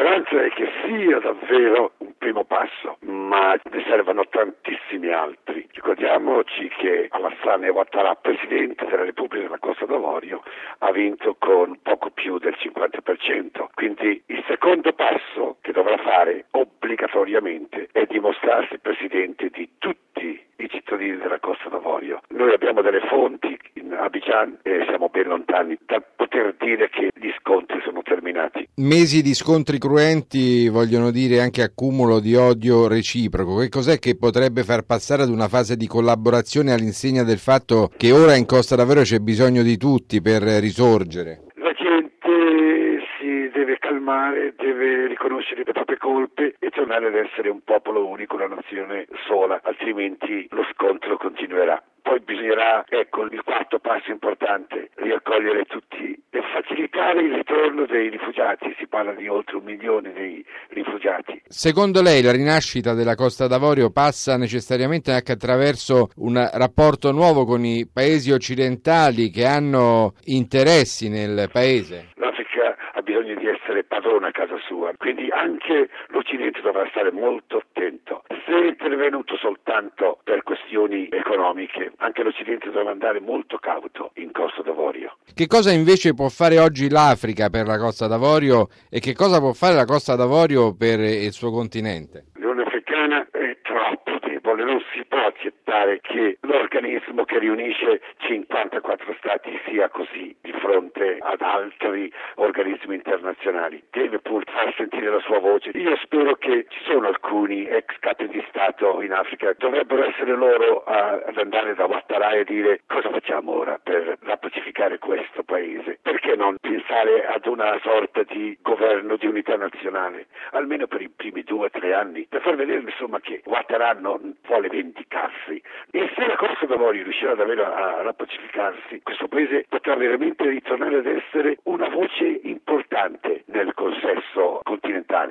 speranza è che sia davvero un primo passo, ma ne servono tantissimi altri. Ricordiamoci che Alassane Ouattara, presidente della Repubblica della Costa d'Avorio, ha vinto con poco più del 50%. Quindi il secondo passo che dovrà fare obbligatoriamente è dimostrarsi presidente di tutti i cittadini della Costa d'Avorio. Noi abbiamo delle fonti in Abidjan e siamo ben lontani dal poter dire che gli scontri sono terminati. Mesi di scontri cruenti vogliono dire anche accumulo di odio reciproco. Che cos'è che potrebbe far passare ad una fase di collaborazione all'insegna del fatto che ora in Costa d'Avorio c'è bisogno di tutti per risorgere? La gente si deve calmare, deve riconoscere le proprie colpe e tornare ad essere un popolo unico, una nazione sola, altrimenti lo scontro continuerà. Poi bisognerà, il quarto passo importante, riaccogliere tutti e facilitare il ritorno dei rifugiati. Si parla di oltre 1 milione di rifugiati. Secondo lei la rinascita della Costa d'Avorio passa necessariamente anche attraverso un rapporto nuovo con i paesi occidentali che hanno interessi nel paese? L'Africa ha bisogno di essere padrona a casa sua, quindi anche l'Occidente dovrà stare molto attento. Se è intervenuto soltanto per questioni economiche, anche l'Occidente dovrà andare molto cauto in Costa d'Avorio. Che cosa invece può fare oggi l'Africa per la Costa d'Avorio e che cosa può fare la Costa d'Avorio per il suo continente? L'Unione Africana è troppo debole, non si può accettare che l'organismo che riunisce 54 stati sia così di fronte ad altri organismi internazionali. Deve pur far sentire la sua voce. Io spero che ci sono alcuni ex capi di Stato in Africa, dovrebbero essere loro ad andare da Ouattara e dire cosa facciamo ora per pacificare questo paese. Perché non pensare ad una sorta di governo di unità nazionale, almeno per i primi 2 o 3 anni, per far vedere insomma che Ouattara non vuole vendicarsi. E se la Costa d'Avorio riuscirà davvero a pacificarsi, questo paese potrà veramente ritornare ad essere una voce importante nel